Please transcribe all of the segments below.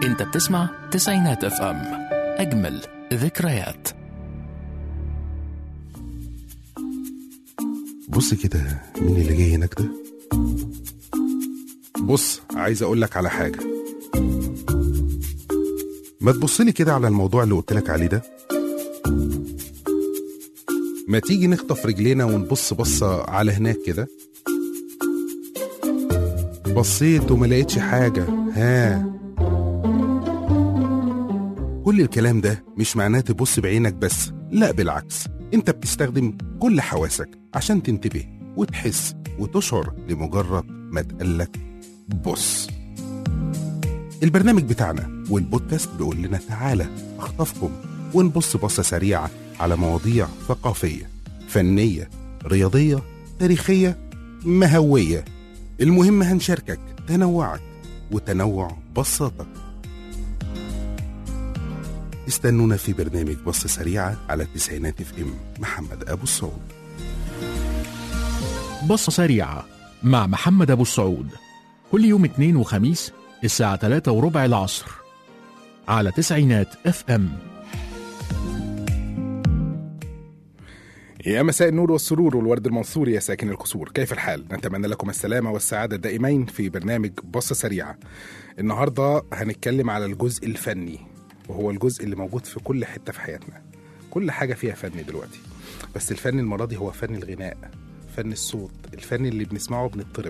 انت بتسمع تسعينات اف ام، اجمل ذكريات. بص كده، مين اللي جاي هناك ده؟ بص، عايز اقولك على حاجة. ما تبصلي كده على الموضوع اللي قلتلك عليه ده. ما تيجي نخطف رجلينا ونبص بصة على هناك كده. بصيت وما لقيتش حاجة. ها، كل الكلام ده مش معناه تبص بعينك بس، لا بالعكس، انت بتستخدم كل حواسك عشان تنتبه وتحس وتشعر لمجرد ما تقلك بص. البرنامج بتاعنا والبودكاست بيقول لنا تعالى اخطفكم ونبص بصة سريعة على مواضيع ثقافية، فنية، رياضية، تاريخية، مهوية. المهم هنشاركك تنوعك وتنوع بصاتك. استنونا في برنامج بصة سريعة على تسعينات اف ام. محمد أبو السعود. بصة سريعة مع محمد أبو السعود، كل يوم اثنين وخميس الساعة 3:15 العصر على تسعينات اف ام. يا مساء النور والسرور والورد المنصور يا ساكن القصور، كيف الحال؟ نتمنى لكم السلامة والسعادة الدائمين في برنامج بصة سريعة. النهاردة هنتكلم على الجزء الفني، وهو الجزء اللي موجود في كل حتة في حياتنا. كل حاجة فيها فن دلوقتي، بس الفن المرة دي هو فن الغناء، فن الصوت، الفن اللي بنسمعه بنضطرب.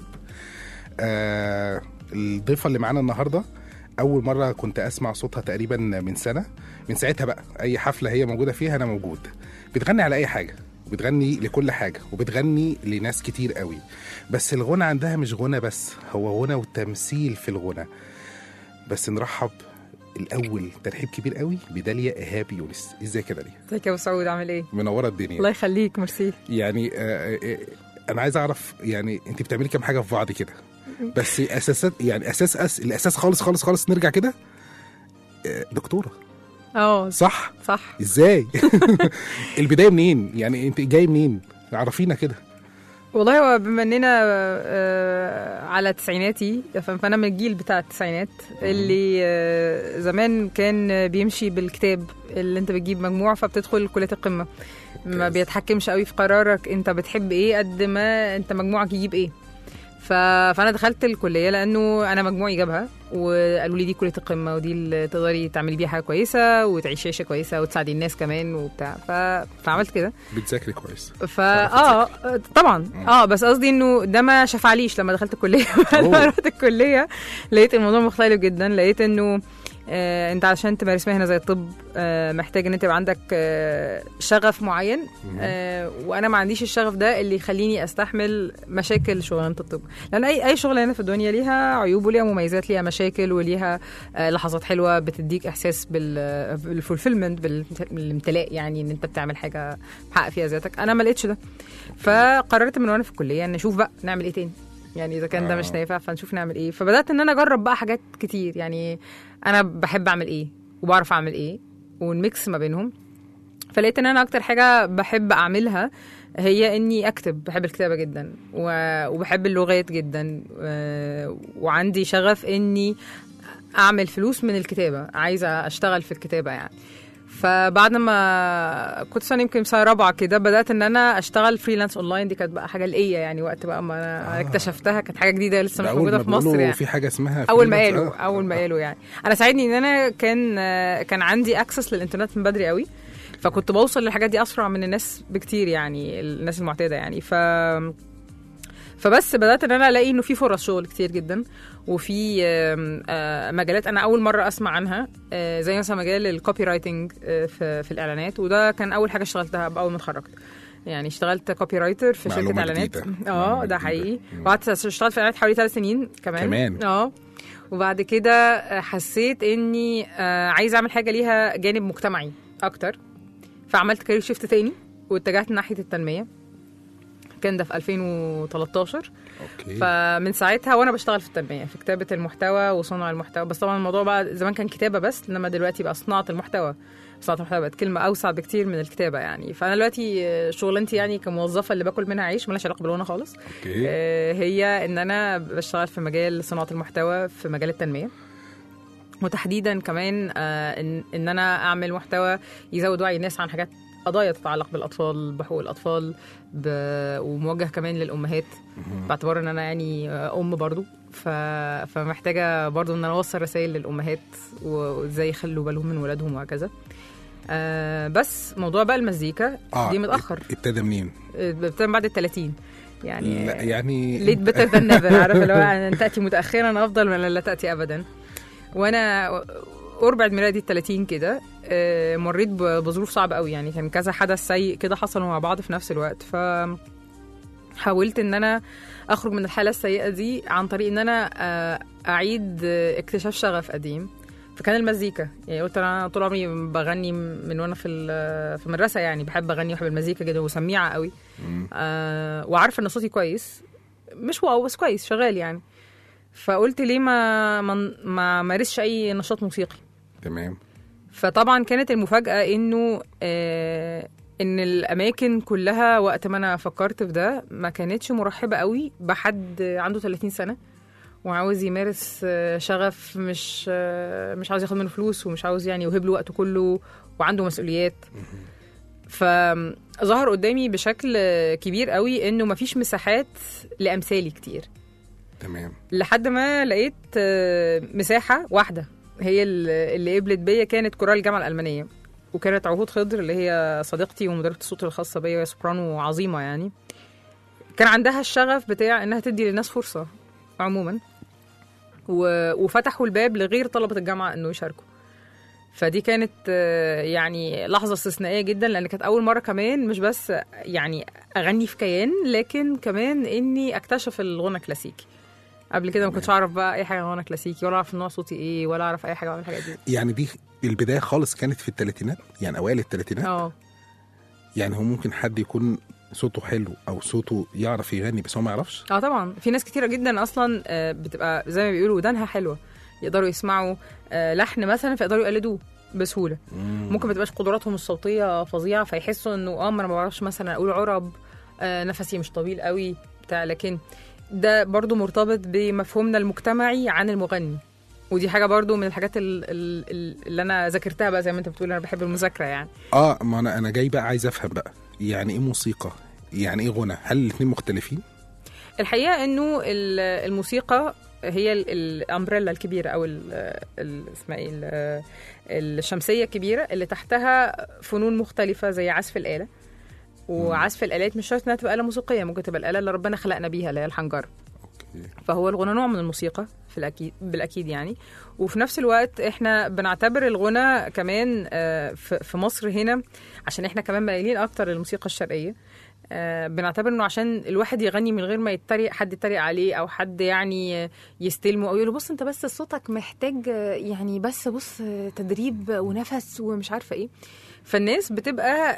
الضيفة اللي معانا النهاردة أول مرة كنت أسمع صوتها تقريبا من سنة. من ساعتها بقى أي حفلة هي موجودة فيها أنا موجود. بتغني على أي حاجة، وبتغني لكل حاجة، وبتغني لناس كتير قوي. بس الغنى عندها مش غنى بس، هو غنى وتمثيل في الغنى. بس نرحب الأول ترحيب كبير قوي بداليا إيهاب يونس. إزيك يا داليا؟ ازيك يا ابو سعود، عامل ايه؟ منورة الدنيا. الله يخليك، ميرسي. يعني أنا عايز أعرف، يعني أنت بتعملي كام حاجة في بعض كده؟ بس أساسات، يعني الأساس خالص خالص خالص نرجع كده. دكتورة، صح؟ إزاي؟ البداية منين؟ يعني أنت جاي منين؟ عرفينا كده. والله هو بما اننا على تسعيناتي، فانا من الجيل بتاع التسعينات اللي زمان كان بيمشي بالكتاب، اللي انت بتجيب مجموع فبتدخل كلية القمة. ما بيتحكمش قوي في قرارك انت بتحب ايه قد ما انت مجموعك يجيب ايه. فانا دخلت الكليه لانه انا مجموعي جابها، وقالوا لي دي كليه القمه ودي اللي تقدري تعملي بيها حاجه كويسه وتعيشي عيشه كويسه وتساعدي الناس كمان وبتاع. فعملت كده. بتذاكري كويس؟ طبعا. بس قصدي انه ده ما شفعليش لما دخلت الكليه. لما رحت الكليه لقيت الموضوع مختلف جدا. لقيت انه انت علشان تمارس مهنه زي الطب محتاج ان انت يبقى عندك شغف معين، وانا ما عنديش الشغف ده اللي يخليني استحمل مشاكل شغلانه الطب. لان اي شغلانه في الدنيا ليها عيوب وليها مميزات، ليها مشاكل وليها لحظات حلوه بتديك احساس بالفولفيلمنت، بالامتلاء، يعني ان انت بتعمل حاجه محقق فيها ذاتك. انا ما لقيتش ده، فقررت من وانا في الكليه ان نشوف بقى نعمل ايه تاني. يعني اذا كان ده مش نافع فنشوف نعمل ايه. فبدات ان انا اجرب بقى حاجات كتير. يعني انا بحب اعمل ايه وبعرف اعمل ايه ونميكس ما بينهم. فلقيت ان انا اكتر حاجه بحب اعملها هي اني اكتب. بحب الكتابه جدا وبحب اللغات جدا، وعندي شغف اني اعمل فلوس من الكتابه. عايزه اشتغل في الكتابه يعني. فبعد ما كنت سنة يمكن سنة رابعة كده بدأت ان انا اشتغل فريلانس اونلاين. دي كانت بقى حاجة لقية يعني. وقت بقى ما انا اكتشفتها كانت حاجة جديدة لسه مش موجودة في مصر يعني. في حاجة اسمها اول ما قالوا يعني. انا ساعدني ان انا كان عندي اكسس للانترنت من بدري قوي، فكنت بوصل للحاجات دي اسرع من الناس بكتير، يعني الناس المعتادة يعني. فبس بدأت ان انا الاقي انه في فرص شغل كتير جدا، وفي مجالات انا اول مره اسمع عنها، زي مثلا مجال الكوبي رايتنج في الاعلانات. وده كان اول حاجه اشتغلتها اول ما اتخرجت. يعني اشتغلت كوبي رايتر في شركه اعلانات. ده حقيقي. وقعدت اشتغلت في اعلانات حوالي 3 سنين كمان. وبعد كده حسيت اني عايزه اعمل حاجه ليها جانب مجتمعي اكتر، فعملت كارير شيفت تاني واتجهت ناحيه التنميه. كان ده في 2013. فمن ساعتها وانا بشتغل في التنميه، في كتابه المحتوى وصنع المحتوى. بس طبعا الموضوع بقى زمان كان كتابه بس، انما دلوقتي بقى صناعه المحتوى. صناعه المحتوى بقت كلمه اوسع بكتير من الكتابه يعني. فانا دلوقتي شغلانتي يعني كموظفه اللي باكل منها عيش، مالهاش علاقه بالغنى خالص. هي ان انا بشتغل في مجال صناعه المحتوى في مجال التنميه. وتحديدا كمان ان انا اعمل محتوى يزود وعي الناس عن حاجات قضايا تتعلق بالاطفال، بحقوق الاطفال، وموجه كمان للامهات باعتبار ان انا يعني برضو، فمحتاجه برضو ان انا اوصل رسائل للامهات وازاي يخلوا بالهم من ولادهم وهكذا. بس موضوع بقى المزيكا دي متاخر. ابتدى منين؟ ابتدى بعد ال30 يعني. لا يعني ليت بيتر ذان نيفر، عارف اللي هو ان تاتي متاخرا افضل من لا تاتي ابدا. وانا قرب عيد ميلادي ال30 كده مريت بظروف صعبه قوي، يعني كان كذا حدث سيء كده حصلوا مع بعض في نفس الوقت، فحاولت ان انا اخرج من الحاله السيئه دي عن طريق ان انا اعيد اكتشاف شغف قديم، فكان المزيكا. يعني قلت انا طول عمري بغني من وانا في المدرسه، يعني بحب اغني وبحب المزيكا جدا وسميعه قوي، وعارفه ان صوتي كويس، مش واو بس كويس شغال يعني. فقلت ليه ما مارسش اي نشاط موسيقي. تمام. فطبعا كانت المفاجاه انه ان الاماكن كلها وقت ما انا فكرت في ده ما كانتش مرحبه قوي بحد عنده 30 سنه وعاوز يمارس شغف، مش عاوز ياخد منه فلوس، ومش عاوز يعني يوهب له وقته كله، وعنده مسؤوليات. فظهر قدامي بشكل كبير قوي انه مفيش مساحات لامثالي كتير. تمام. لحد ما لقيت مساحه واحده هي اللي قبلت بيا، كانت كورال الجامعه الالمانيه، وكانت عهود خضر اللي هي صديقتي ومدربه الصوت الخاصه بيا، سوبرانو عظيمه يعني. كان عندها الشغف بتاع انها تدي للناس فرصه عموما، وفتحوا الباب لغير طلبه الجامعه انه يشاركوا. فدي كانت يعني لحظه استثنائيه جدا، لان كانت اول مره كمان مش بس يعني اغني في كيان، لكن كمان اني اكتشف الغنى الكلاسيكي. قبل كده ما كنتش اعرف بقى اي حاجه عن الغنى الكلاسيكي، ولا اعرف نوع صوتي ايه، ولا اعرف اي حاجه عن الحاجات دي. يعني دي البدايه خالص كانت في الثلاثينات، يعني اوائل الثلاثينات. يعني هو ممكن حد يكون صوته حلو او صوته يعرف يغني بس هو ما يعرفش. طبعا في ناس كتيره جدا اصلا بتبقى زي ما بيقولوا ودانها حلوه، يقدروا يسمعوا لحن مثلا فيقدروا يقلدوه بسهوله. ممكن ما تبقاش قدراتهم الصوتيه فظيعه، فيحسوا انه ما انا ما بعرفش مثلا اقول عرب، نفسي مش طويل قوي بتاع. لكن ده برضو مرتبط بمفهومنا المجتمعي عن المغني، ودي حاجه برضو من الحاجات اللي انا ذاكرتها بقى، زي ما انت بتقول انا بحب المذاكره يعني. ما انا جاي بقى عايز افهم بقى يعني ايه موسيقى، يعني ايه غنى، هل الاثنين مختلفين؟ الحقيقه انه الموسيقى هي الامبريلا الكبيره او اسمها ايه، الشمسيه الكبيره اللي تحتها فنون مختلفه زي عزف الاله. وعزف الالات مش شرط انها تبقى اله موسيقيه، ممكن تبقى الاله اللي ربنا خلقنا بيها اللي هي الحنجره. فهو الغنى نوع من الموسيقى بالاكيد يعني. وفي نفس الوقت احنا بنعتبر الغنى كمان في مصر هنا، عشان احنا كمان مايلين اكتر للموسيقى الشرقيه. بنعتبر انه عشان الواحد يغني من غير ما حد يتريق عليه، او حد يعني يستلمه او يقول له بص انت بس صوتك محتاج يعني بس بص تدريب ونفس ومش عارفه ايه. فالناس بتبقى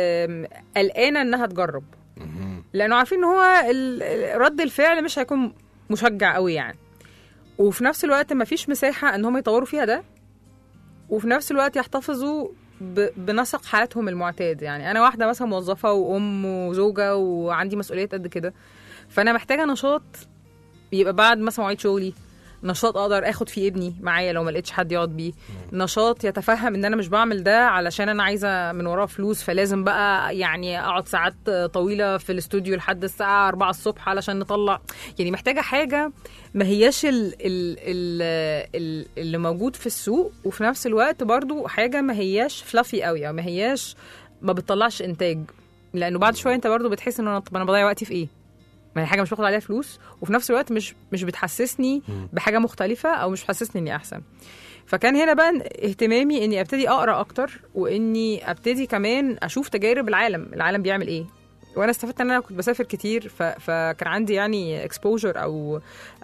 قلقانه انها تجرب، لانه عارفين ان هو رد الفعل مش هيكون مشجع قوي يعني. وفي نفس الوقت ما فيش مساحه ان هم يطوروا فيها ده، وفي نفس الوقت يحتفظوا بنسق حياتهم المعتاد. يعني انا واحده مثلا موظفه وام وزوجه وعندي مسؤوليات قد كده، فانا محتاجه نشاط يبقى بعد مثلا مواعيد شغلي، نشاط اقدر اخد فيه ابني معايا لو ما لقيتش حد يقعد بيه، نشاط يتفهم ان انا مش بعمل ده علشان انا عايزه من وراه فلوس، فلازم بقى يعني اقعد ساعات طويله في الاستوديو لحد الساعه 4 الصبح علشان نطلع. يعني محتاجه حاجه ما هياش اللي موجود في السوق، وفي نفس الوقت برضو حاجه ما هياش فلافي قوي، او ما بتطلعش انتاج. لانه بعد شويه انت برضو بتحس ان انا بضيع وقتي في ايه، ما هي حاجه مش باخد عليها فلوس، وفي نفس الوقت مش بتحسسني بحاجه مختلفه، او مش بتحسسني اني احسن. فكان هنا بقى اهتمامي اني ابتدي اقرا اكتر، واني ابتدي كمان اشوف تجارب العالم بيعمل ايه. وانا استفدت ان انا كنت بسافر كتير، فكان عندي يعني اكسبوجر او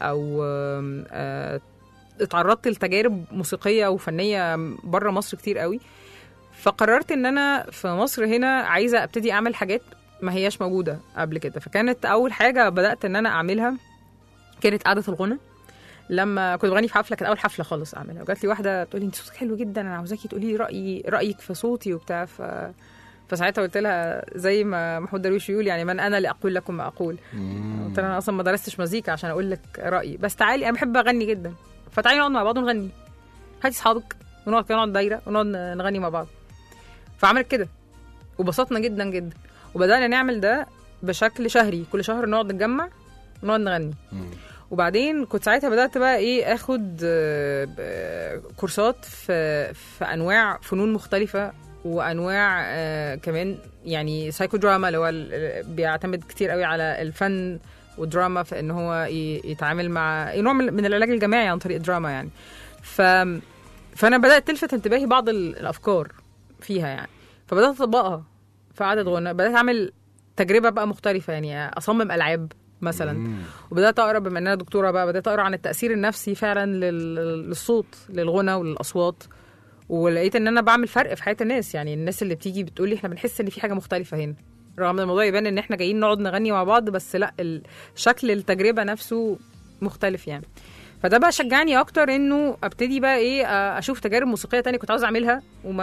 اتعرضت لتجارب موسيقيه وفنيه بره مصر كتير قوي. فقررت ان انا في مصر هنا عايزه ابتدي اعمل حاجات ما هياش موجودة قبل كده. فكانت أول حاجة بدأت إن أنا أعملها كانت قعدة الغنى. لما كنت بغني في حفلة، كانت أول حفلة خالص أعملها، وجات لي واحدة تقول لي أنت صوتك حلو جدا، أنا عاوزاكي تقولي لي رأيك في صوتي وبتاع. فساعتها قلت لها زي ما محمود درويش يقول يعني من أنا لأقول لكم ما أقول. قلت لها أنا أصلا ما درستش مزيكا عشان أقول لك رأيي، بس تعالي أنا بحب أغني جدا، فتعالي نقعد مع بعض ونغني. هاتي اصحابك ونقعد كده، نقعد دايره ونقعد نغني مع بعض. فعملت كده وبسطنا جدا جدا، وبدانا نعمل ده بشكل شهري، كل شهر نقعد نتجمع ونقعد نغني. وبعدين كنت ساعتها بدات بقى ايه اخد كورسات في انواع فنون مختلفه، وانواع كمان يعني سايكو دراما اللي هو بيعتمد كتير قوي على الفن والدراما في ان هو يتعامل مع نوع من العلاج الجماعي عن طريق الدراما يعني. فانا بدات تلفت انتباهي بعض الافكار فيها يعني، فبدات اطبقها في عدد غنى. بدات اعمل تجربه بقى مختلفه يعني، اصمم العاب مثلا. وبدات اقرا بما ان انا دكتوره بقى، بدات اقرا عن التاثير النفسي فعلا للصوت، للغنى وللاصوات. ولقيت ان انا بعمل فرق في حياه الناس، يعني الناس اللي بتيجي بتقول لي احنا بنحس ان في حاجه مختلفه هنا، رغم ان الموضوع يبان ان احنا جايين نقعد نغني مع بعض، بس لا، شكل التجربه نفسه مختلف يعني. فده بقى شجعني اكتر انه ابتدي بقى ايه اشوف تجارب موسيقيه تانية كنت عاوز اعملها،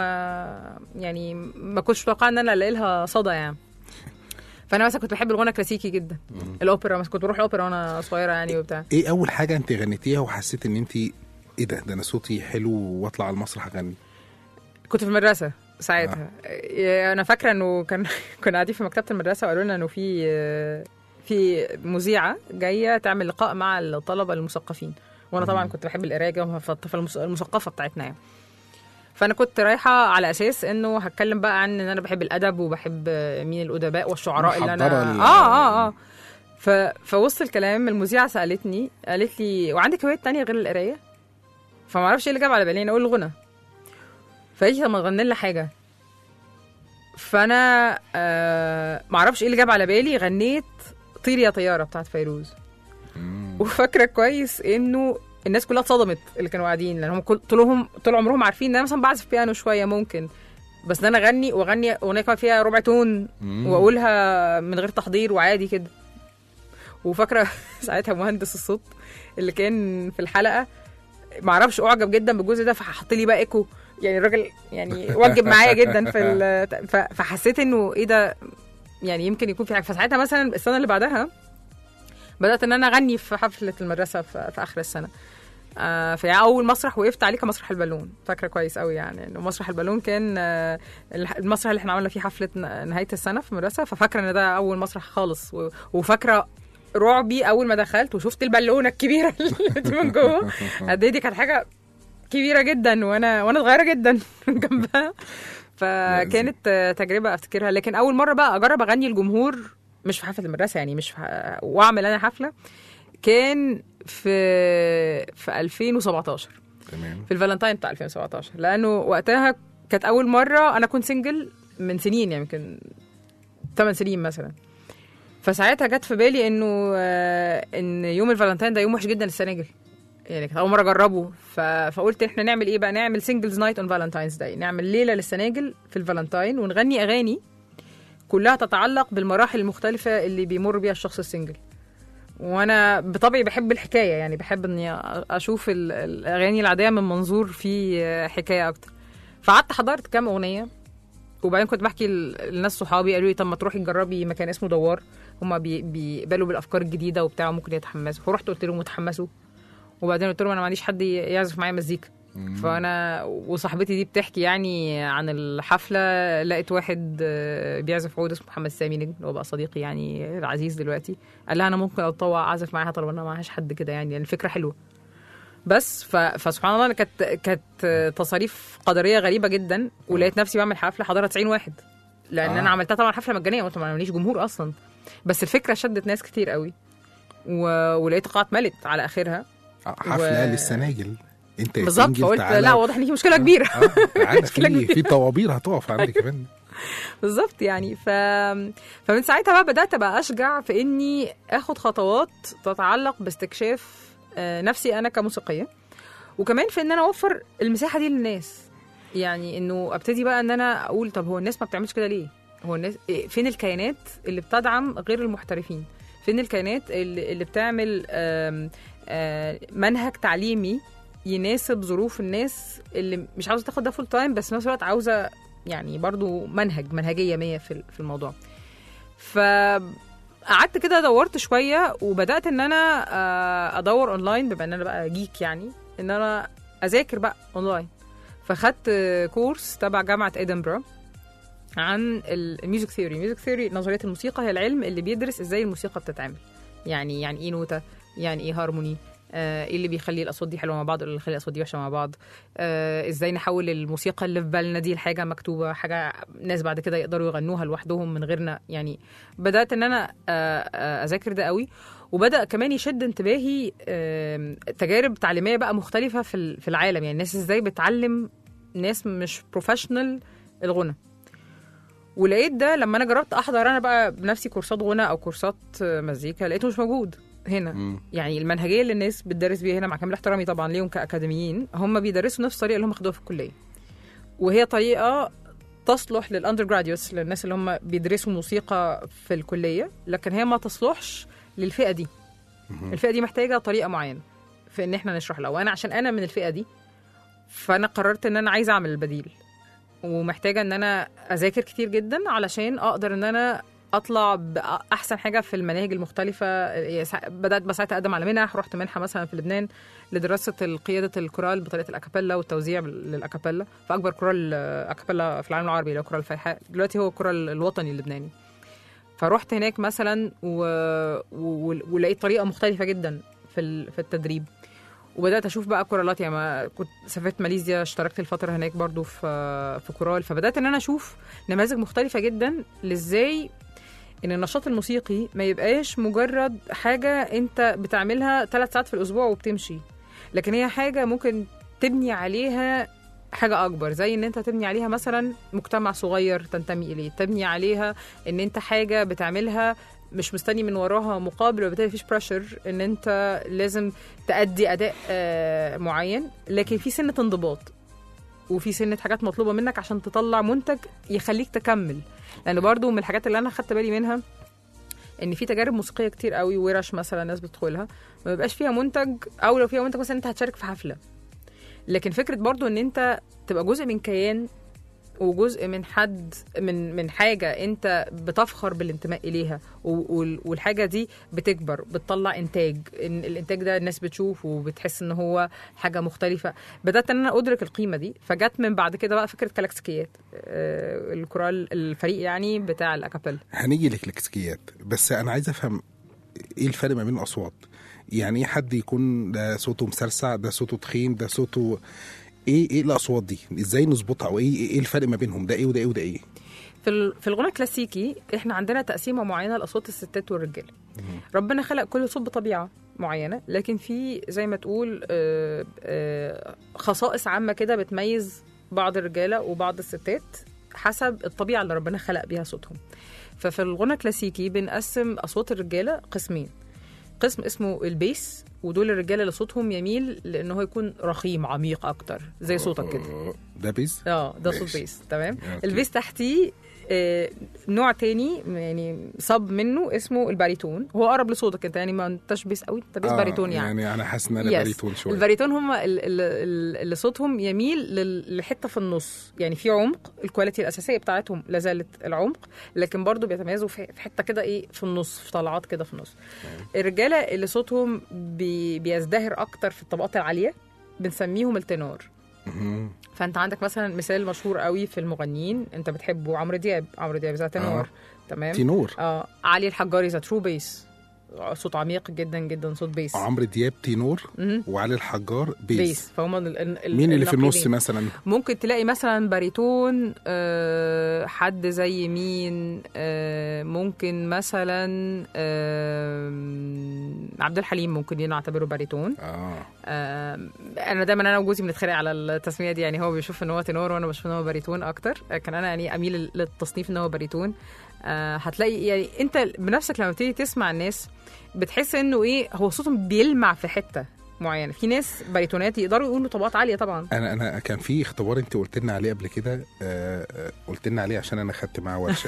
ما كنتش متوقعه ان انا الاقي لها صدى يعني. فانا مثلا كنت بحب الغنى الكلاسيكي جدا، الاوبرا مثلا، كنت بروح الاوبرا وانا صغيره يعني وبتاع. ايه اول حاجه انت غنيتيها وحسيت ان انت ايه ده انا صوتي حلو واطلع على المسرح اغني؟ كنت في المدرسه ساعتها. انا فاكره انه كنا قاعدين في مكتبه المدرسه وقالوا لنا انه في مذيعه جايه تعمل لقاء مع الطلبه المثقفين، وانا طبعا كنت بحب القرايه المثقفه بتاعتنا يعني. فانا كنت رايحه على اساس انه هتكلم بقى عن ان انا بحب الادب وبحب مين الادباء والشعراء اللي انا فوسط الكلام المذيعه سالتني، قالت لي وعندك هوايات تانية غير القرايه؟ فما اعرفش ايه اللي جاب على بالي، انا اقول الغنى. فقالت لي طب ما تغني لنا حاجه. فانا ما اعرفش ايه اللي جاب على بالي، غنيت طير يا طياره بتاعت فيروز. وفاكره كويس انه الناس كلها اتصدمت اللي كانوا قاعدين، لان هم طول عمرهم عارفين ان انا مثلا بعزف بيانو شويه ممكن، بس ان انا اغني اغنيه كمان فيها ربع تون واقولها من غير تحضير وعادي كده. وفاكره ساعتها مهندس الصوت اللي كان في الحلقه ما اعرفش اعجب جدا بالجزء ده، فحط لي بقى ايكو يعني، الراجل يعني وجب معايا جدا فحسيت انه ايه ده يعني، يمكن يكون في حاجه. فساعتها مثلا السنه اللي بعدها بدات ان انا اغني في حفله المدرسه في اخر السنه. في اول مسرح وقفت عليه كان مسرح البالون، فاكره كويس قوي يعني انه مسرح البالون كان المسرح اللي احنا عملنا فيه حفله نهايه السنه في المدرسه. ففاكره ان ده اول مسرح خالص، وفاكره رعبي اول ما دخلت وشفت البالونه الكبيره اللي من جوه قد ايه دي كانت حاجه كبيره جدا وانا صغيره جدا جنبها. فكانت تجربه افتكرها. لكن اول مره بقى اجرب اغني الجمهور مش في حفله المدرسه يعني، مش واعمل انا حفله، كان في 2017 تمام، في الفالنتاين بتاع 2017. لانه وقتها كانت اول مره انا كنت سنجل من سنين يعني، يمكن 8 سنين مثلا. فساعتها جت في بالي انه ان يوم الفالنتاين ده يوم وحش جدا للسناجل يعني، كانت اول مره اجربه. فقلت احنا نعمل ايه بقى، نعمل سنجلز نايت اون فالنتاينز داي، نعمل ليله للسناجل في الفالنتاين ونغني اغاني كلها تتعلق بالمراحل المختلفه اللي بيمر بيها الشخص السنجل. وانا بطبعي بحب الحكايه يعني، بحب اني اشوف الاغاني العاديه من منظور فيه حكايه اكتر. فقعدت حضرت كام اغنيه، وبعدين كنت بحكي للناس صحابي، قالوا لي طب ما تروحي تجربي مكان اسمه دوار، هما بيقبلوا بالافكار الجديده وبتاع، ممكن يتحمسوا. فرحت قلت لهم متحمسوا، وبعدين قلت لهم انا ما عنديش حد يعزف معايا مزيكا. فانا وصاحبتي دي بتحكي يعني عن الحفله، لقيت واحد بيعزف عود اسمه محمد سامي نجم، اللي هو بقى صديقي يعني العزيز دلوقتي. قال لها انا ممكن اتطوع اعزف معاها طالما انا معهاش حد كده يعني الفكره حلوه. بس فسبحان الله كانت تصاريف قدريه غريبه جدا، ولقيت نفسي بعمل حفله حضرها 90 واحد، لان انا عملتها طبعا حفله مجانيه، قلت ما ماليش جمهور اصلا، بس الفكره شدت ناس كتير قوي، ولقيت قاعات ملت على اخرها حفله للسناجل. انت بالظبط. فقلت لا، واضح ان في مشكله كبيره. في طوابير هتقف عندي كمان. بالظبط يعني. فمن ساعتها بقى بدات بقى اشجع في اني اخد خطوات تتعلق باستكشاف نفسي انا كموسيقيه، وكمان في ان انا اوفر المساحه دي للناس. يعني انه ابتدي بقى ان انا اقول طب هو الناس ما بتعملش كده ليه؟ هو الناس فين الكيانات اللي بتدعم غير المحترفين؟ فين الكيانات اللي بتعمل منهج تعليمي يناسب ظروف الناس اللي مش عاوزه تاخد ده فول تايم، بس في نفس الوقت عاوزه يعني برضو منهجيه 100 في الموضوع. فقعدت كده دورت شويه، وبدات ان انا ادور اونلاين، بما ان انا بقى جيك يعني، ان انا اذاكر بقى اونلاين. فخدت كورس تبع جامعه ادنبرا عن الميوزك ثيوري. الميوزك ثيوري نظريه الموسيقى، هي العلم اللي بيدرس ازاي الموسيقى بتتعمل، يعني ايه نوتة، يعني ايه هارموني، ايه اللي بيخلي الاصوات دي حلوه مع بعض، اللي بيخلي الاصوات دي وحشه مع بعض، ازاي نحول الموسيقى اللي في بالنا دي لحاجه مكتوبه، حاجه ناس بعد كده يقدروا يغنوها لوحدهم من غيرنا. يعني بدات ان انا اذاكر ده قوي، وبدا كمان يشد انتباهي تجارب تعليميه بقى مختلفه في العالم، يعني الناس ازاي بتعلم ناس مش بروفيشنال الغنى. ولقيت ده لما انا جربت احضر انا بقى بنفسي كورسات غنى او كورسات مزيكا، لقيته مش موجود هنا. يعني المنهجيه اللي الناس بتدرس بيها هنا، مع كامل احترامي طبعا ليهم كاكاديميين، هم بيدرسوا نفس الطريقه اللي هم خدوها في الكليه، وهي طريقه تصلح للاندر جراديوس، للناس اللي هم بيدرسوا موسيقى في الكليه، لكن هي ما تصلحش للفئه دي. الفئه دي محتاجه طريقه معينه في ان احنا نشرح لها، وانا عشان انا من الفئه دي فانا قررت ان انا عايزه اعمل البديل، ومحتاجه ان انا اذاكر كتير جدا علشان اقدر ان انا اطلع باحسن حاجه في المناهج المختلفه. بدات بس اقدم على منح، رحت منحه مثلا في لبنان لدراسه قياده الكورال بطريقه الاكابيلا والتوزيع للاكابيلا، فاكبر كورال اكابيلا في العالم العربي اللي هو كورال الفيحاء، دلوقتي هو الكورال الوطني اللبناني. فرحت هناك مثلا ولقيت طريقه مختلفه جدا في التدريب، وبدات اشوف بقى كورالات. يعني ما كنت سافرت ماليزيا، اشتركت الفتره هناك برضو في كورال، فبدات ان انا اشوف نماذج مختلفه جدا لازاي ان النشاط الموسيقي ما يبقاش مجرد حاجه انت بتعملها 3 ساعات في الاسبوع وبتمشي، لكن هي حاجه ممكن تبني عليها حاجه اكبر، زي ان انت تبني عليها مثلا مجتمع صغير تنتمي اليه، تبني عليها ان انت حاجه بتعملها مش مستني من وراها مقابل، وبالتالي مفيش بريشر ان انت لازم تأدي اداء معين، لكن في سنه انضباط وفي سنه حاجات مطلوبه منك عشان تطلع منتج يخليك تكمل. لان برضو من الحاجات اللي انا خدت بالي منها ان في تجارب موسيقيه كتير قوي، ورش مثلا ناس بتدخلها ما بيبقاش فيها منتج، او لو فيها منتج مثلا انت هتشارك في حفله، لكن فكره برضو ان انت تبقى جزء من كيان وجزء من حد من حاجه انت بتفخر بالانتماء اليها، والحاجه دي بتكبر بتطلع انتاج، ان الانتاج ده الناس بتشوفه وبتحس ان هو حاجه مختلفه. بدات ان انا ادرك القيمه دي، فجت من بعد كده بقى فكره كلاكسيكيات الكورال الفريق يعني بتاع الاكابيلا. هنيجي لكلاكسيكيات، بس انا عايز افهم ايه الفرق ما بين الاصوات. يعني ايه حد يكون ده صوته مسرسع، ده صوته تخين، ده صوته ايه الاصوات دي ازاي نظبطها، او ايه الفرق ما بينهم، ده ايه وده ايه وده ايه؟ في الغنى الكلاسيكي احنا عندنا تقسيمه معينه لاصوات الستات والرجاله. ربنا خلق كل صوت بطبيعه معينه، لكن في زي ما تقول خصائص عامه كده بتميز بعض الرجاله وبعض الستات حسب الطبيعه اللي ربنا خلق بيها صوتهم. ففي الغنى الكلاسيكي بنقسم اصوات الرجاله قسمين، قسم اسمه البيس، ودول الرجاله اللي صوتهم يميل لانه يكون رخيم عميق اكتر زي صوتك كده. ده بيس؟ ده صوت بيس. تمام. البيس تحتيه نوع تاني يعني صب منه اسمه الباريتون، هو اقرب لصوتك انت، يعني ما انتش بيس قوي، انت بيس باريتون يعني انا حاسس ان انا باريتون شويه. الباريتون هم اللي صوتهم يميل لحته في النص، يعني في عمق، الكواليتي الاساسيه بتاعتهم لازالت العمق، لكن برضو بيتميزوا في حته كده ايه في النص، في طلعات كده في النص. الرجاله اللي صوتهم بيزدهر اكتر في الطبقات العاليه بنسميهم التنور. فانت عندك مثلا مثال مشهور قوي في المغنيين انت بتحبه، عمرو دياب ذا تنور. تمام. تنور. علي الحجاري ذا ترو بيس، صوت عميق جدا جدا، صوت بيس. عمرو دياب تنور وعلي الحجار بيس. فهم مين اللي في النص مثلا؟ ممكن تلاقي مثلا باريتون حد زي مين، ممكن مثلا عبد الحليم ممكن نعتبره باريتون. انا دايما انا وجوزي بنتخانق على التسميه دي، يعني هو بيشوف ان هو تنور وانا بشوف ان هو باريتون اكتر، لكن انا يعني اميل للتصنيف ان هو باريتون. هتلاقي يعني انت بنفسك لما تيجي تسمع الناس بتحس انه ايه، هو صوتهم بيلمع في حته معينه. في ناس باريتونات يقدروا يقولوا طبقات عاليه طبعا. انا كان في اختبار انت قلت لنا عليه قبل كده، قلت لنا عليه عشان انا خدت معاه ورشه.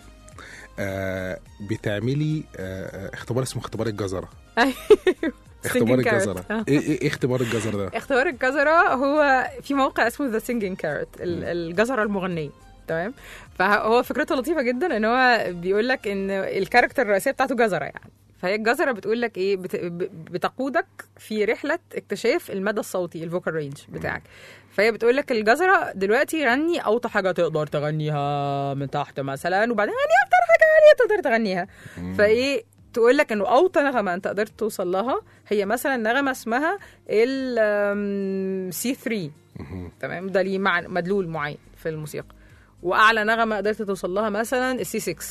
بتعملي اختبار اسمه اختبار الجزره. اختبار الجزره. ايه اختبار الجزره ده؟ اختبار الجزره هو في موقع اسمه ذا سينجينج كارت، الجزره المغنيه. تمام. فهو فكرته لطيفه جدا، ان هو بيقول لك ان الكاركتر الرئيسيه بتاعته جزره يعني، فهي الجزره بتقول لك ايه، بتقودك في رحله اكتشاف المدى الصوتي الفوكال رينج بتاعك. فهي بتقول لك الجزره دلوقتي غني اوطى حاجه تقدر تغنيها من تحت مثلا، وبعدين غني اكتر حاجه عاليه تقدر تغنيها. فايه تقول لك انه اوطى نغمه انت قدرت توصل لها هي مثلا نغمه اسمها ال C3. تمام، ده ليه مدلول معين في الموسيقى. واعلى نغمه قدرت توصل لها مثلا ال C6.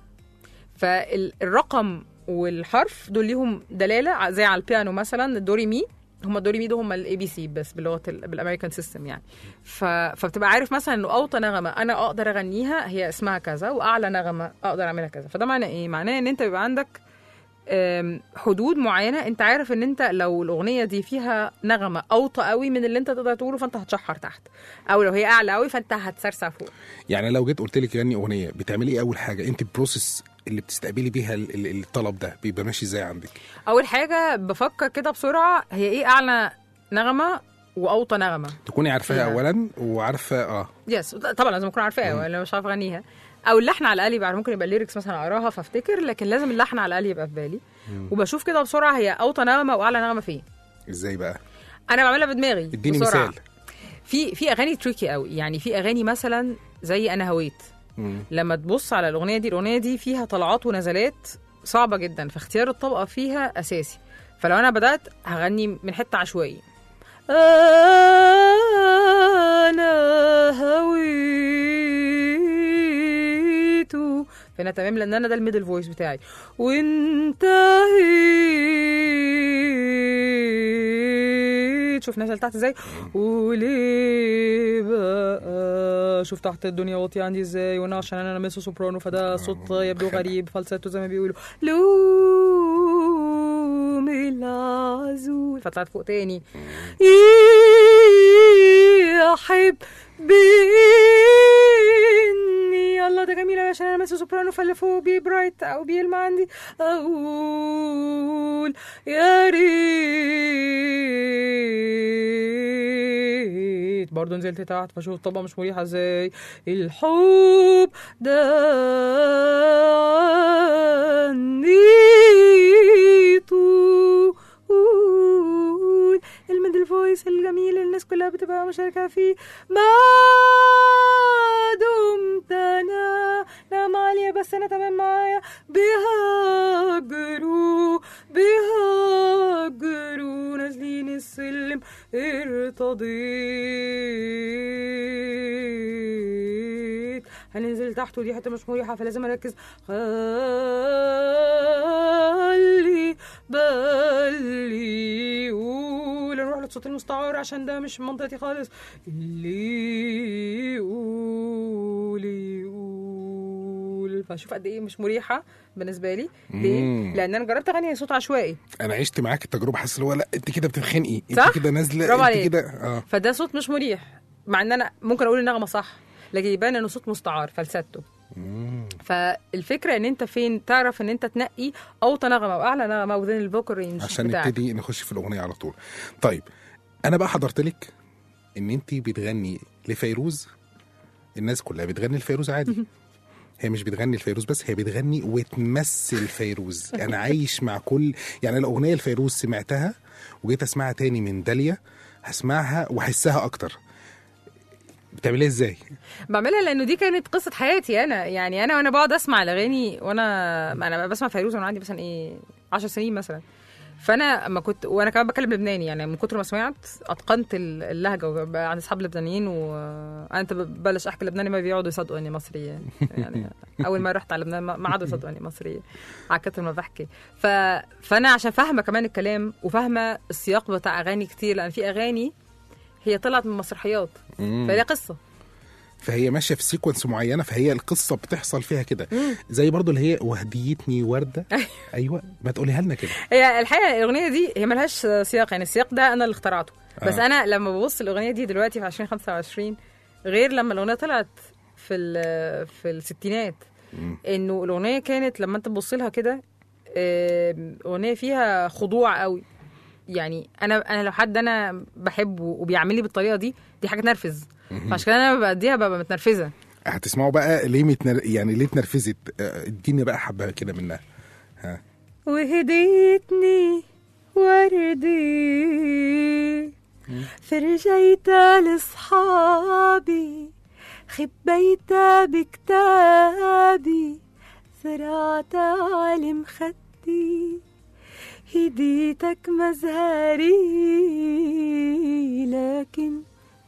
فالرقم والحرف دول ليهم دلاله زي على البيانو مثلا الدوري مي، هم الدوري مي دول هم الاي بي سي بس باللغه بالامريكان سيستم يعني. فبتبقى عارف مثلا انه اوطى نغمه انا اقدر اغنيها هي اسمها كذا، واعلى نغمه اقدر اعملها كذا. فده معناه ايه؟ معناه ان انت بيبقى عندك حدود معينه، انت عارف ان انت لو الاغنيه دي فيها نغمه اوطى قوي من اللي انت تقدر تقوله فانت هتشحر تحت، او لو هي اعلى قوي فانت هتسرسع فوق. يعني لو جيت قلت لك غني اغنيه بتعملي ايه اول حاجه؟ انت البروسيس اللي بتستقبلي بيها الطلب ده بيبقى ماشي ازاي عندك؟ اول حاجه بفكر كده بسرعه هي ايه اعلى نغمه واوطى نغمه تكوني عارفاها اولا وعارفه يس طبعا لازم اكون عارفاها ولا مش عارف اغنيها، او اللحن على الاقل يبقى ممكن يبقى الليركس مثلا اقراها فافتكر، لكن لازم اللحن على الاقل يبقى في بالي. وبشوف كده بسرعه هي اوطى نغمه واعلى نغمه فين. ازاي بقى؟ انا بعملها بدماغي. اديني مثال. في اغاني تريكي قوي، يعني في اغاني مثلا زي انا هويت. لما تبص على الاغنيه دي فيها طلعات ونزلات صعبه جدا، فاختيار الطبقه فيها اساسي. فلو انا بدات هغني من حته عشوائيه انا هويت فانا تمام، لان انا ده الميدل فويس بتاعي. وانتهيت شوف نزلت تحت ازاي، وليه بقى شوف تحت الدنيا واطيه عندي ازاي، وانا عشان انا ميسو سوبرانو فده صوت يبدو غريب فالساتو زي ما بيقولوا لوم العزول، فطلعت فوق تاني يحب بإني يلا ده جميل عشان انا ميسو سوبرانو فاللي فوق بي برايت او بيلمع عندي، اقول يا ريت برضه نزلت تحت فشوف الطبقه مش مريحه ازاي، الحب ده طول الميدل فويس الجميل اللي الناس كلها بتبقى مشاركه فيه، ما دمت انا نعم عاليه بس انا تمام معايا، بيهاجروا نازلين السلم ارتضيت هننزل تحت ودي حته مش مريحه فلازم اركز، خلي بالي قول نروح للصوت المستعار عشان ده مش منطقتي خالص، اللي يقول فشوف قد ايه مش مريحه بالنسبه لي. ليه؟ لان انا جربت اغني صوت عشوائي. انا عشت معاك التجربه، حاسس اللي هو لا انت كده بتتخنقي، انت كده نازله، انت كده فده صوت مش مريح، مع ان انا ممكن اقول النغمه صح لكن يبان انه صوت مستعار فلساتو. فالفكره ان انت فين تعرف ان انت تنقي اوطى نغمه واعلى نغمه وذين الفوكال رينج عشان بتاعك. نبتدي نخش في الاغنيه على طول. طيب انا بقى حضرت لك ان انت بتغني لفيروز، الناس كلها بتغني لفيروز عادي هي مش بتغني الفيروز بس، هي بتغني وتمثل فيروز. انا عايش مع كل يعني الاغنيه الفيروز سمعتها وجيت اسمعها تاني من داليا هسمعها واحسها اكتر. بتعمليها ازاي؟ بعملها لانه دي كانت قصه حياتي انا، يعني وانا بقعد اسمع الاغاني وانا بسمع فيروز وانا عندي مثلا 10 سنين مثلا، فانا اما كنت وانا كمان بتكلم لبناني يعني من كتر ما سمعت اتقنت اللهجه وبقى عندي اصحاب لبنانيين وانا ببلش احكي لبناني ما بيقعدوا يصدقوا اني مصريه يعني اول ما رحت على لبنان ما عادوا يصدقوا اني مصريه على كتر ما بحكي. فانا عشان فاهمه كمان الكلام وفاهمه السياق بتاع اغاني كتير، لان في اغاني هي طلعت من مسرحيات فهي قصه، فهي ماشيه في سيكونس معينه، فهي القصه بتحصل فيها كده. زي برضو اللي هي وهديتني ورده. ايوه ما تقوليها لنا كده. هي الحقيقه الاغنيه دي هي ملهاش سياق، يعني السياق ده انا اللي اخترعته بس انا لما ببص الاغنيه دي دلوقتي في 2025 غير لما الاغنيه طلعت في الستينات. انه الاغنيه كانت لما انت تبص لها كده اغنيه فيها خضوع قوي، يعني انا لو حد انا بحبه وبيعمل لي بالطريقه دي حاجه تنرفز، فعشان كده انا باديها ببقى متنرفزه. هتسمعوا بقى ليه يعني ليه اتنرفزت؟ اديني بقى حبه كده منها. ها وهديتني وردي فرجيت لصحابي خبيت بكتابي زرعت على مخدي هديتك مزهري لكن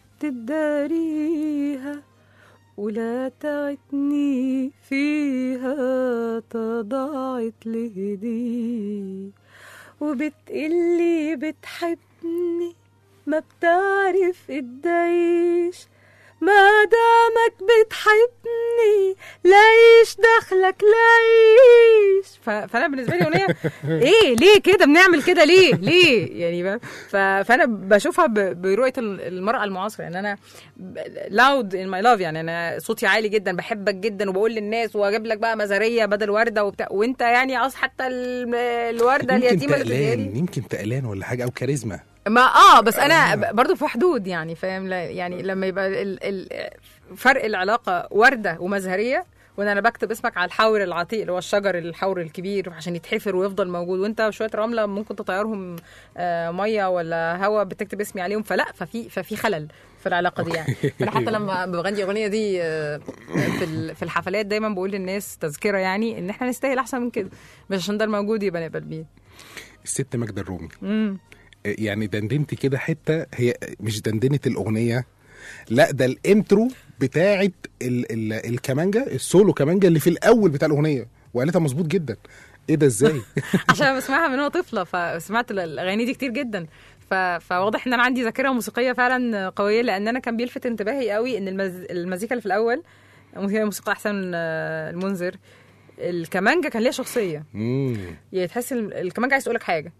تداريها ولا تعتني فيها تضاعت لهدي وبتقلي بتحبني ما بتعرف قديش ما دامك بتحبني ليش دخلك ليش. فانا بالنسبه لي اغنيه ايه ليه كده بنعمل كده ليه يعني فانا بشوفها برؤيه المراه المعاصره ان انا loud in my love يعني انا صوتي عالي جدا بحبك جدا وبقول للناس واجيب لك بقى مزاريه بدل ورده وبتاع وانت يعني حتى الورده اليتيمه اللي يمكن تقلان ولا حاجه او كاريزما ما بس انا برضو في حدود يعني فاهم يعني لما يبقى فرق العلاقه ورده ومزهريه وان انا بكتب اسمك على الحور العتيق اللي هو الشجر الحور الكبير عشان يتحفر ويفضل موجود وانت شويه رمله ممكن تطيرهم ميه ولا هواء بتكتب اسمي عليهم ففي خلل في العلاقه دي يعني. انا حتى لما بغني الاغنيه دي في الحفلات دايما بقول للناس تذكره يعني ان احنا نستاهل احسن من كده مش عشان ده الموجود يبقى نقبل بيه. الست ماجدة الرومي يعني دندنتي كده حته هي مش دندنه الاغنيه لا ده الانترو بتاعه الكمانجا السولو كمانجا اللي في الاول بتاع الاغنيه وقالتها مظبوط جدا. ايه ده ازاي؟ عشان بسمعها من وانا طفله فسمعت الاغاني دي كتير جدا فواضح ان انا عندي ذاكره موسيقيه فعلا قويه لان انا كان بيلفت انتباهي قوي ان المزيكا اللي في الاول هي موسيقى احسن المنذر الكمانجا كان ليها شخصيه يعني تحس الكمانجا عايز يقولك حاجه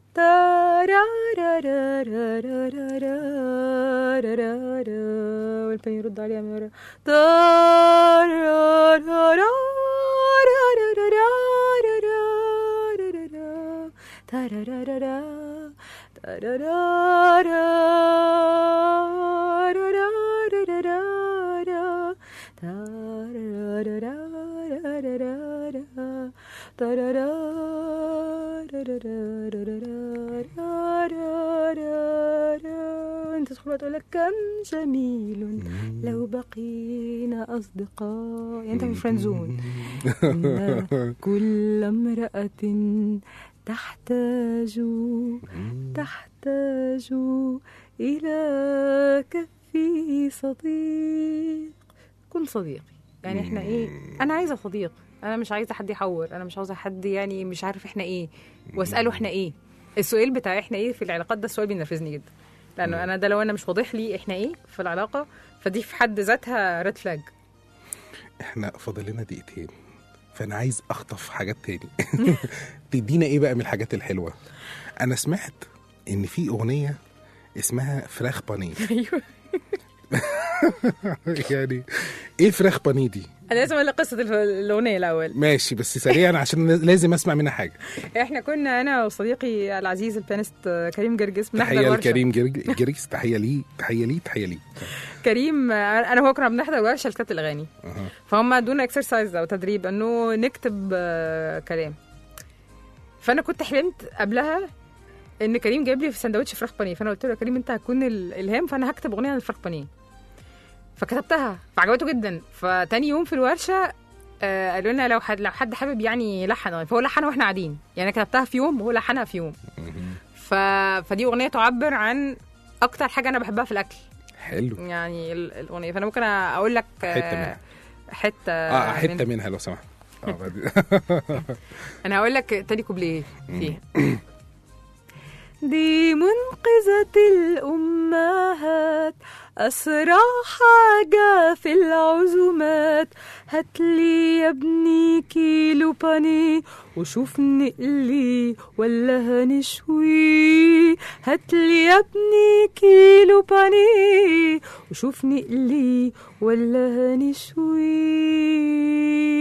والبين يرد عليها من ورا انت تدخل تقول لك كم جميل لو بقينا اصدقاء يعني انت في فريندزون كل امرأة تحتاج الى كفي صديق. كن صديقي يعني احنا ايه انا عايزه صديق انا مش عايزه حد يحور انا مش عاوزه حد يعني مش عارف احنا ايه واساله احنا ايه. السؤال بتاع احنا ايه في العلاقات ده السؤال بينرفزني جدا لانه انا ده لو انا مش واضح لي احنا ايه في العلاقه فدي في حد ذاتها ريد فلاج. احنا فاضل لنا دقيقتين فانا عايز اخطف حاجات تاني تدينا ايه بقى من الحاجات الحلوه. انا سمعت ان في اغنيه اسمها فراخ بانيه. ايوه يعني ايه فراخ بانيه دي؟ انا لازم اقول لك قصه الاغنيه الاول. ماشي بس سريعا عشان لازم اسمع منها حاجه. احنا كنا انا وصديقي العزيز البيانست كريم جرجس بنحضر ورشه. تحيه لكريم جرجس تحيه ليه كريم انا هو كنا بنحضر ورشه لكتابه الاغاني فهم ادونا اكسرسايز او تدريب انه نكتب كلام فانا كنت حلمت قبلها ان كريم جايب لي في سندوتش فراخ بانيه فانا قلت له يا كريم انت هتكون الالهام فانا هكتب اغنيه عن الفراخ بانيه فكتبتها فعجبته جدا. فتاني يوم في الورشه قالوا لنا لو حد حابب يعني يلحن فهو لحنها واحنا قاعدين يعني انا كتبتها في يوم وهو لحنها في يوم فدي اغنيه تعبر عن اكتر حاجه انا بحبها في الاكل. حلو يعني الاغنيه فانا ممكن اقول لك حته منها لو سمحت. انا هقول لك تاني كوبليه فيها دي منقذة الأمهات أسرع حاجة في العزومات هاتلي يا ابني كيلو بانيه وشوف نقلي ولا هنشوي هاتلي يا ابني كيلو بانيه وشوف نقلي ولا هنشوي.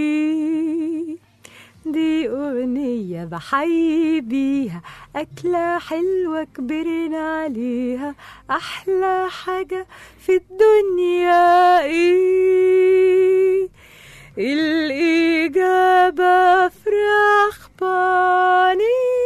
دي أغنية بحيي بيها أكلة حلوة كبرنا عليها أحلى حاجة في الدنيا إيه الإجابة فراخ بانيه.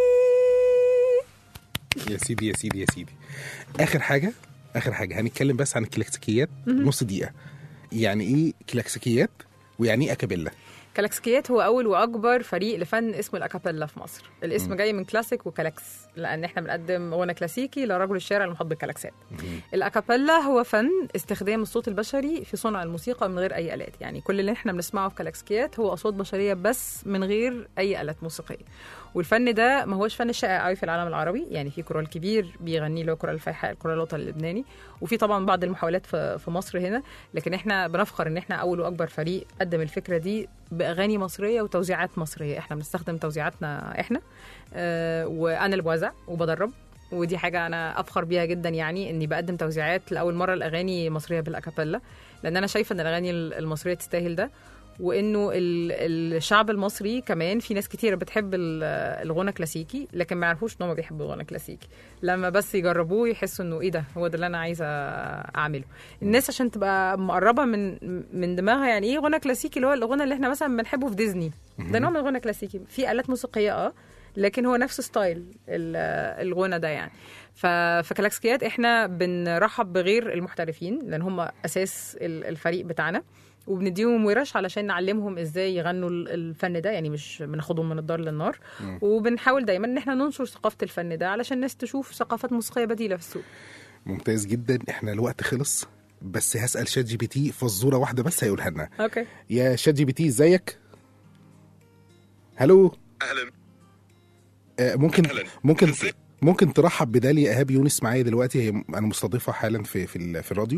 يا سيدي يا سيدي يا سيدي. اخر حاجه هنتكلم بس عن الكلاسيكيات نص دقيقه. يعني ايه كلاسيكيات ويعني ايه اكابيلا؟ كلاكسيكيات هو اول واكبر فريق لفن اسمه الاكابيلا في مصر. الاسم جاي من كلاسيك وكلاكس، لان احنا بنقدم غنى كلاسيكي لرجل الشارع المحب بالكلاكسات. الاكابيلا هو فن استخدام الصوت البشري في صنع الموسيقى من غير اي آلات. يعني كل اللي احنا بنسمعه في كلاكسيكيات هو اصوات بشريه بس من غير اي آلات موسيقيه. والفن ده ما هوش فن شائع قوي في العالم العربي. يعني في كورال كبير بيغني له كورال الفيحاء، الكورال الوطني اللبناني، وفي طبعا بعض المحاولات في مصر هنا. لكن احنا بنفخر ان احنا اول واكبر فريق قدم الفكره دي باغاني مصريه وتوزيعات مصريه. احنا بنستخدم توزيعاتنا احنا، وانا اللي بوزع وبدرب، ودي حاجه انا افخر بيها جدا. يعني اني بقدم توزيعات لاول مره الاغاني مصريه بالاكابيلا، لان انا شايفه ان الاغاني المصريه تستاهل ده. وانه الشعب المصري كمان في ناس كتيره بتحب الغنى كلاسيكي، لكن ما يعرفوش ان هم بيحبوا الغنى كلاسيكي. لما بس يجربوه يحسوا انه ايه ده، هو ده اللي انا عايزه اعمله. الناس عشان تبقى مقربه من دماغها يعني ايه غنى كلاسيكي، اللي هو الغنى اللي احنا مثلا بنحبه في ديزني، ده نوع من الغنى كلاسيكي، في آلات موسيقيه لكن هو نفس ستايل الغنى ده. يعني فكلاكسيكيات احنا بنرحب بغير المحترفين، لان هم اساس الفريق بتاعنا، وبنديهم ورش علشان نعلمهم ازاي يغنوا الفن ده. يعني مش بناخدهم من الدار للنار. وبنحاول دايما ان احنا ننشر ثقافه الفن ده علشان الناس تشوف ثقافات موسيقيه بديله في السوق. ممتاز جدا. احنا الوقت خلص، بس هسأل شات جي بي تي فزوره واحده بس هيقولها لنا. اوكي يا شات جي بي تي، ازيك؟ هلو. اهلا. ممكن ترحب بداليا ايهاب يونس معايا دلوقتي؟ انا مستضيفها حالا في الراديو.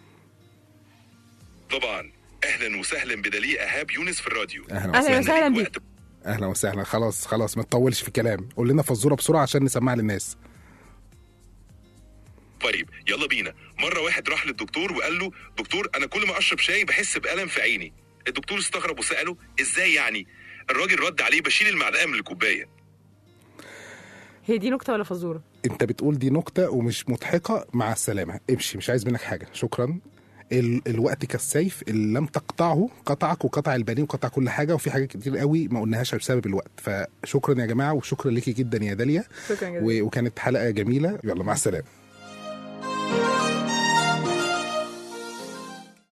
طبعا، اهلا وسهلا بداليا ايهاب يونس في الراديو. اهلا وسهلا بيك. اهلا وسهلا. خلاص ما تطولش في الكلام، قول لنا فزوره بسرعه عشان نسمعها للناس. طيب يلا بينا. مره واحد راح للدكتور وقال له: دكتور، انا كل ما اشرب شاي بحس بألم في عيني. الدكتور استغرب وسأله: ازاي يعني؟ الراجل رد عليه: بشيل المعلقه من الكوبايه. هي دي نكته ولا فزوره؟ انت بتقول دي نكته ومش مضحكه. مع السلامه، امشي، مش عايز منك حاجه، شكرا. الوقت كالسيف، اللي لم تقطعه قطعك، وقطع البنين وقطع كل حاجه، وفي حاجات كتير قوي ما قلناهاش بسبب الوقت. فشكرا يا جماعه، وشكرا ليكي جدا يا داليا. شكرا جدا. وكانت حلقه جميله. يلا مع السلامه.